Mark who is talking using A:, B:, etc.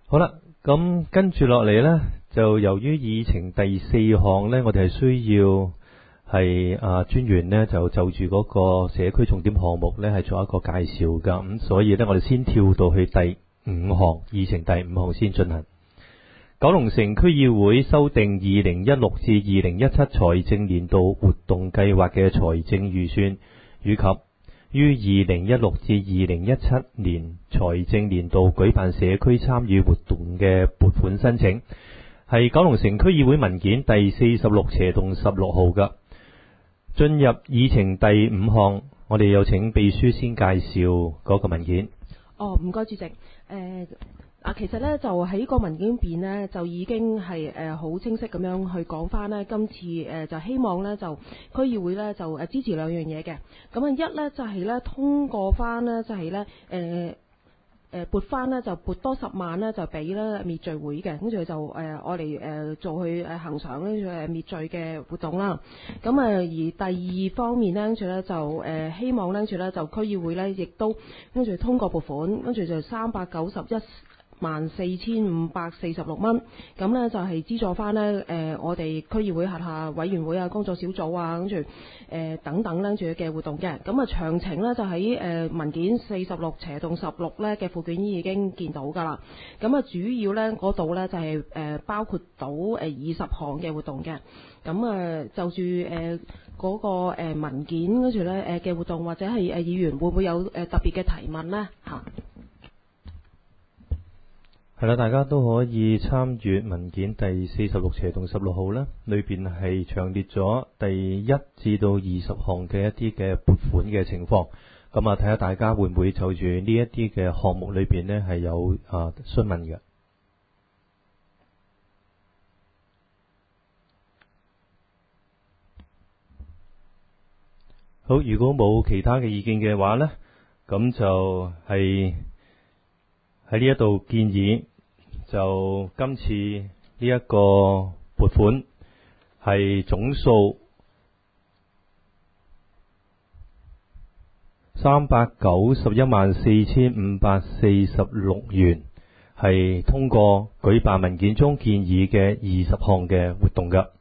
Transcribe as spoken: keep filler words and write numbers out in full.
A: 好啦，咁跟住落嚟呢，就由於議程第四項呢，我哋係需要係啊專員呢就就住嗰個社區重點項目呢係做一個介紹噶，咁所以呢，我哋先跳到去第五項議程第五項先進行。九龍城區議會修訂二零一六至二零一七財政年度活動計劃嘅財政預算，以及於二零一六至二零一七年財政年度舉辦社區參與活動嘅撥款申請，係九龍城區議會文件第四十六斜洞十六號㗎。進入議程第五項，我哋有請秘書先介紹嗰個文件。
B: 哦，唔該，主席。誒、呃。啊，其實咧就喺個文件邊呢，就已經係誒好清晰咁樣去講翻呢。今次誒、呃、就希望呢，就區議會呢，就誒支持兩樣嘢嘅。咁啊一呢，就係、是、呢通過翻呢，就係呢誒誒撥翻呢，就撥多十萬呢，就俾咧滅罪會嘅，跟住就誒愛嚟誒做去誒恆常呢誒滅罪嘅活動啦。咁啊而第二方面呢，跟住咧就誒、呃、希望呢，跟住咧就區議會呢，亦都跟住通過撥款，跟住就三百九十一萬四千五百四十六蚊，咁呢就係資助翻呢誒我哋區議會轄下委員會啊、工作小組啊，跟住誒等等呢住嘅活動嘅。咁啊詳情呢就喺誒文件四十六斜洞十六呢嘅附件已經見到㗎啦。咁啊主要呢嗰度呢就係誒包括到誒二十項嘅活動嘅。咁啊就住誒嗰個誒文件跟住呢誒嘅活動，或者係誒議員會唔會有誒特別嘅提問呢？嚇？
A: 係啦，大家都可以參閱文件第四十六斜洞十六號啦，裏邊係詳列咗第一至到二十項嘅一啲嘅撥款嘅情況。咁啊，睇下大家會唔會就住呢一啲嘅項目裏邊呢係有啊詢問嘅。好，如果冇其他嘅意見嘅話呢，咁就係、是。喺呢一度建議，就今次呢一個撥款係總數三百九十一萬四千五百四十六元，係通過舉辦文件中建議嘅二十項嘅活動㗎。